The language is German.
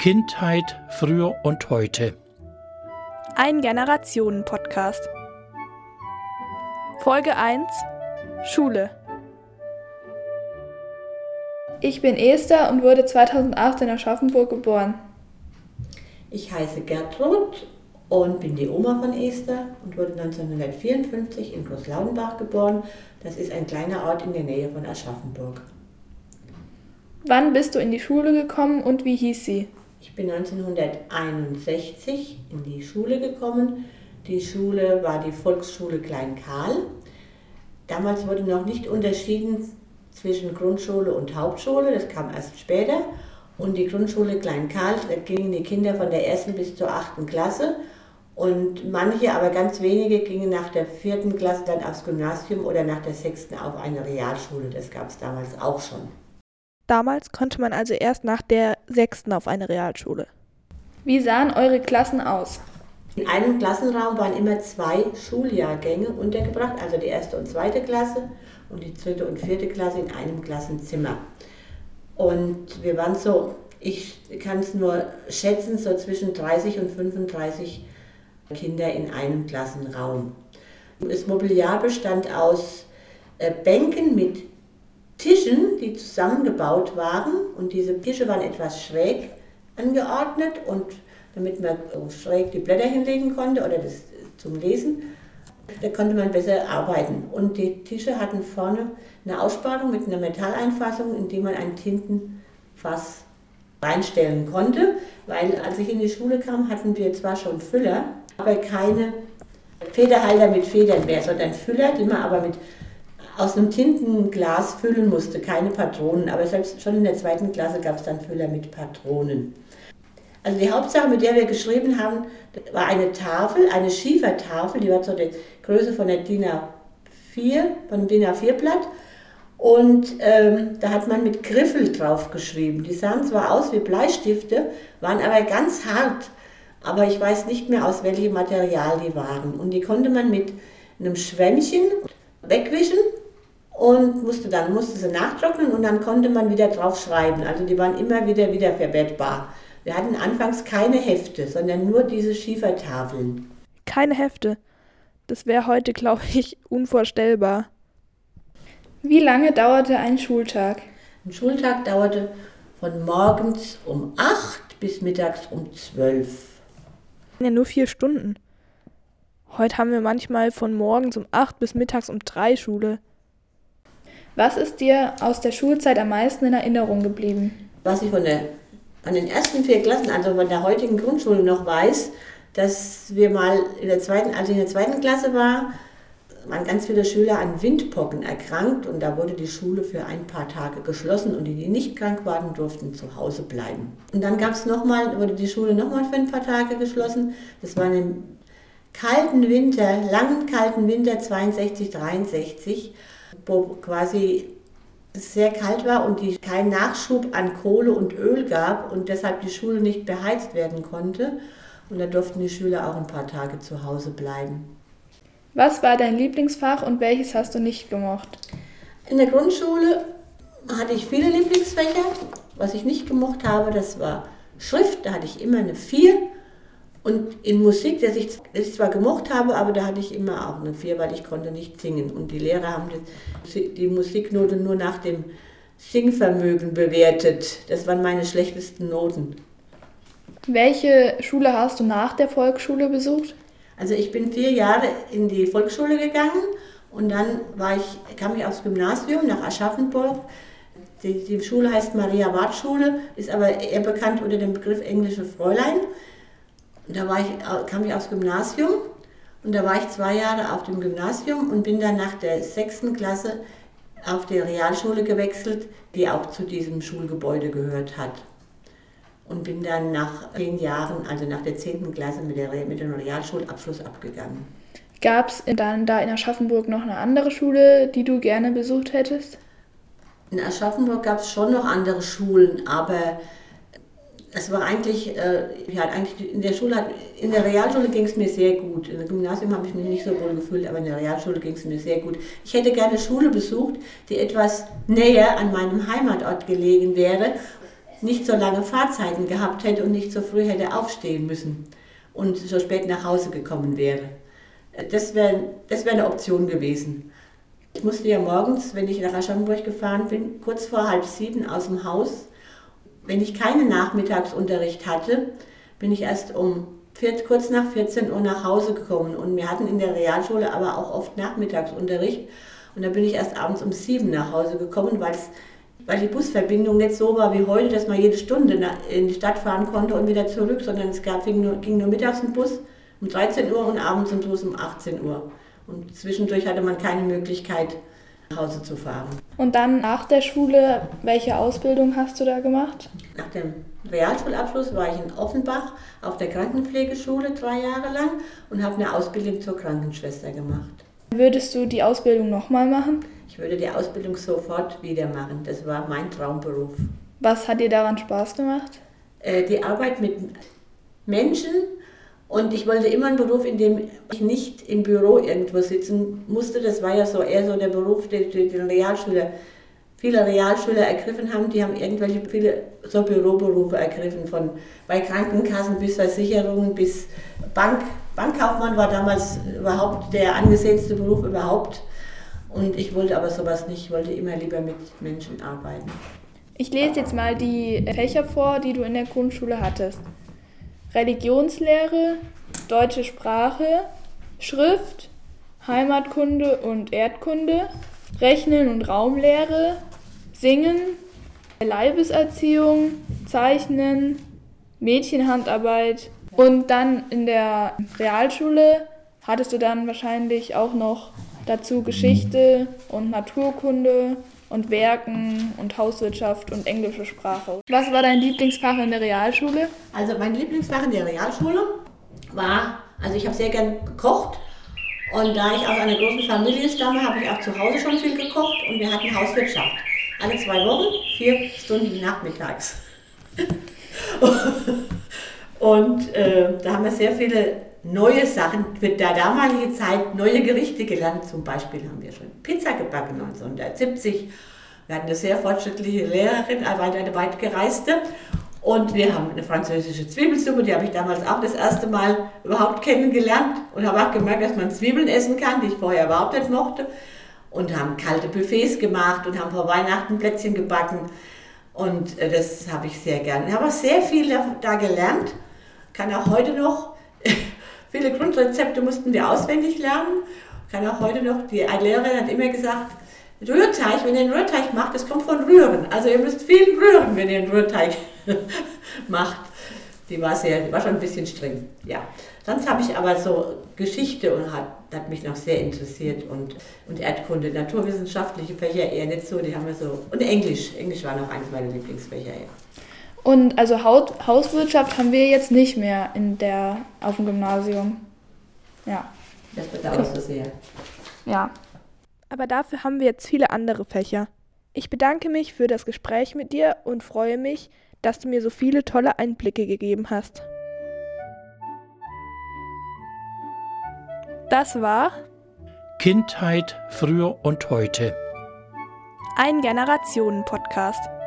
Kindheit früher und heute. Ein Generationen-Podcast. Folge 1: Schule. Ich bin Esther und wurde 2008 in Aschaffenburg geboren. Ich heiße Gertrud und bin die Oma von Esther und wurde 1954 in Großlaudenbach geboren. Das ist ein kleiner Ort in der Nähe von Aschaffenburg. Wann bist du in die Schule gekommen und wie hieß sie? Ich bin 1961 in die Schule gekommen. Die Schule war die Volksschule Klein Karl. Damals wurde noch nicht unterschieden zwischen Grundschule und Hauptschule, das kam erst später. Und die Grundschule Klein Karl, da gingen die Kinder von der 1. bis zur 8. Klasse. Und manche, aber ganz wenige, gingen nach der 4. Klasse dann aufs Gymnasium oder nach der 6. auf eine Realschule. Das gab es damals auch schon. Damals konnte man also erst nach der 6. auf eine Realschule. Wie sahen eure Klassen aus? In einem Klassenraum waren immer 2 Schuljahrgänge untergebracht, also die 1. und 2. Klasse und die 3. und 4. Klasse in einem Klassenzimmer. Und wir waren so, ich kann es nur schätzen, so zwischen 30 und 35 Kinder in einem Klassenraum. Das Mobiliar bestand aus Bänken mit Tischen, die zusammengebaut waren, und diese Tische waren etwas schräg angeordnet, und damit man schräg die Blätter hinlegen konnte oder das zum Lesen, da konnte man besser arbeiten. Und die Tische hatten vorne eine Aussparung mit einer Metalleinfassung, in die man ein Tintenfass reinstellen konnte, weil als ich in die Schule kam, hatten wir zwar schon Füller, aber keine Federhalter mit Federn mehr, sondern Füller, die man aber aus einem Tintenglas füllen musste, keine Patronen. Aber selbst schon in der 2. Klasse gab es dann Füller mit Patronen. Also die Hauptsache, mit der wir geschrieben haben, war eine Tafel, eine Schiefertafel, die war so die Größe von der DIN A4, von dem DIN A4-Blatt. Und da hat man mit Griffel drauf geschrieben. Die sahen zwar aus wie Bleistifte, waren aber ganz hart. Aber ich weiß nicht mehr, aus welchem Material die waren. Und die konnte man mit einem Schwämmchen wegwischen und musste sie nachtrocknen, und dann konnte man wieder drauf schreiben. Also die waren immer wieder wiederverwertbar. Wir hatten anfangs keine Hefte, sondern nur diese Schiefertafeln. Keine Hefte. Das wäre heute, glaube ich, unvorstellbar. Wie lange dauerte ein Schultag? Ein Schultag dauerte von morgens um 8 bis mittags um 12. Ja, nur 4 Stunden. Heute haben wir manchmal von morgens um 8 bis mittags um 3 Schule. Was ist dir aus der Schulzeit am meisten in Erinnerung geblieben? Was ich von den ersten 4 Klassen, also von der heutigen Grundschule noch weiß, dass wir mal als ich in der 2. Klasse war, waren ganz viele Schüler an Windpocken erkrankt, und da wurde die Schule für ein paar Tage geschlossen, und die nicht krank waren, durften zu Hause bleiben. Und dann wurde die Schule nochmal für ein paar Tage geschlossen. Das war im langen kalten Winter 62, 63, wo quasi es sehr kalt war und kein Nachschub an Kohle und Öl gab und deshalb die Schule nicht beheizt werden konnte. Und da durften die Schüler auch ein paar Tage zu Hause bleiben. Was war dein Lieblingsfach und welches hast du nicht gemocht? In der Grundschule hatte ich viele Lieblingsfächer. Was ich nicht gemocht habe, das war Schrift, da hatte ich immer eine 4. Und in Musik, das ich zwar gemocht habe, aber da hatte ich immer auch eine 4, weil ich konnte nicht singen. Und die Lehrer haben die Musiknote nur nach dem Singvermögen bewertet. Das waren meine schlechtesten Noten. Welche Schule hast du nach der Volksschule besucht? Also ich bin 4 Jahre in die Volksschule gegangen, und dann kam ich aufs Gymnasium nach Aschaffenburg. Die Schule heißt Maria-Ward-Schule, ist aber eher bekannt unter dem Begriff Englische Fräulein. Und da kam ich aufs Gymnasium, und da war ich 2 Jahre auf dem Gymnasium und bin dann nach der 6. Klasse auf die Realschule gewechselt, die auch zu diesem Schulgebäude gehört hat. Und bin dann nach 10 Jahren, also nach der 10. Klasse mit dem Realschulabschluss abgegangen. Gab es dann da in Aschaffenburg noch eine andere Schule, die du gerne besucht hättest? In Aschaffenburg gab es schon noch andere Schulen, aber es war eigentlich in der Realschule ging es mir sehr gut. In dem Gymnasium habe ich mich nicht so wohl gefühlt, aber in der Realschule ging es mir sehr gut. Ich hätte gerne Schule besucht, die etwas näher an meinem Heimatort gelegen wäre. nicht so lange Fahrzeiten gehabt hätte und nicht so früh hätte aufstehen müssen und so spät nach Hause gekommen wäre. Das wäre eine Option gewesen. Ich musste ja morgens, wenn ich nach Aschaffenburg gefahren bin, kurz vor 6:30 aus dem Haus. Wenn ich keinen Nachmittagsunterricht hatte, bin ich erst kurz nach 14 Uhr nach Hause gekommen. Und wir hatten in der Realschule aber auch oft Nachmittagsunterricht. Und da bin ich erst abends um 7 nach Hause gekommen, weil die Busverbindung nicht so war wie heute, dass man jede Stunde in die Stadt fahren konnte und wieder zurück, sondern ging nur mittags ein Bus um 13 Uhr und abends ein Bus um 18 Uhr. Und zwischendurch hatte man keine Möglichkeit, nach Hause zu fahren. Und dann nach der Schule, welche Ausbildung hast du da gemacht? Nach dem Realschulabschluss war ich in Offenbach auf der Krankenpflegeschule 3 Jahre lang und habe eine Ausbildung zur Krankenschwester gemacht. Würdest du die Ausbildung nochmal machen? Ich würde die Ausbildung sofort wieder machen. Das war mein Traumberuf. Was hat dir daran Spaß gemacht? Die Arbeit mit Menschen. Und ich wollte immer einen Beruf, in dem ich nicht im Büro irgendwo sitzen musste. Das war ja eher so der Beruf, den viele Realschüler ergriffen haben. Die haben viele so Büroberufe ergriffen, bei Krankenkassen bis Versicherungen bis Bankkaufmann war damals überhaupt der angesehenste Beruf überhaupt. Und ich wollte aber sowas nicht, ich wollte immer lieber mit Menschen arbeiten. Ich lese jetzt mal die Fächer vor, die du in der Grundschule hattest. Religionslehre, deutsche Sprache, Schrift, Heimatkunde und Erdkunde, Rechnen und Raumlehre, Singen, Leibeserziehung, Zeichnen, Mädchenhandarbeit. Und dann in der Realschule hattest du dann wahrscheinlich auch noch dazu Geschichte und Naturkunde und Werken und Hauswirtschaft und englische Sprache. Was war dein Lieblingsfach in der Realschule? Also mein Lieblingsfach in der Realschule war, ich habe sehr gern gekocht und da ich aus einer großen Familie stamme, habe ich auch zu Hause schon viel gekocht und wir hatten Hauswirtschaft. Alle 2 Wochen, 4 Stunden nachmittags. Und da haben wir sehr viele neue Sachen für die damalige Zeit, neue Gerichte gelernt. Zum Beispiel haben wir schon Pizza gebacken 1970. Wir hatten eine sehr fortschrittliche Lehrerin, eine weit gereiste. Und wir haben eine französische Zwiebelsuppe, die habe ich damals auch das erste Mal überhaupt kennengelernt. Und habe auch gemerkt, dass man Zwiebeln essen kann, die ich vorher überhaupt nicht mochte. Und haben kalte Buffets gemacht und haben vor Weihnachten Plätzchen gebacken. Und das habe ich sehr gerne. Ich habe auch sehr viel da gelernt, kann auch heute noch. Viele Grundrezepte mussten wir auswendig lernen. Kann auch heute noch, die Lehrerin hat immer gesagt, Rührteig, wenn ihr einen Rührteig macht, das kommt von Rühren. Also ihr müsst viel rühren, wenn ihr einen Rührteig macht. Die war schon ein bisschen streng. Ja. Sonst habe ich aber so Geschichte und hat mich noch sehr interessiert und Erdkunde, naturwissenschaftliche Fächer eher nicht so, die haben wir so. Und Englisch war noch eines meiner Lieblingsfächer, ja. Und also Hauswirtschaft haben wir jetzt nicht mehr auf dem Gymnasium. Ja. Das bedauerst du sehr. Ja. Aber dafür haben wir jetzt viele andere Fächer. Ich bedanke mich für das Gespräch mit dir und freue mich, dass du mir so viele tolle Einblicke gegeben hast. Das war Kindheit früher und heute. ein Generationen-Podcast.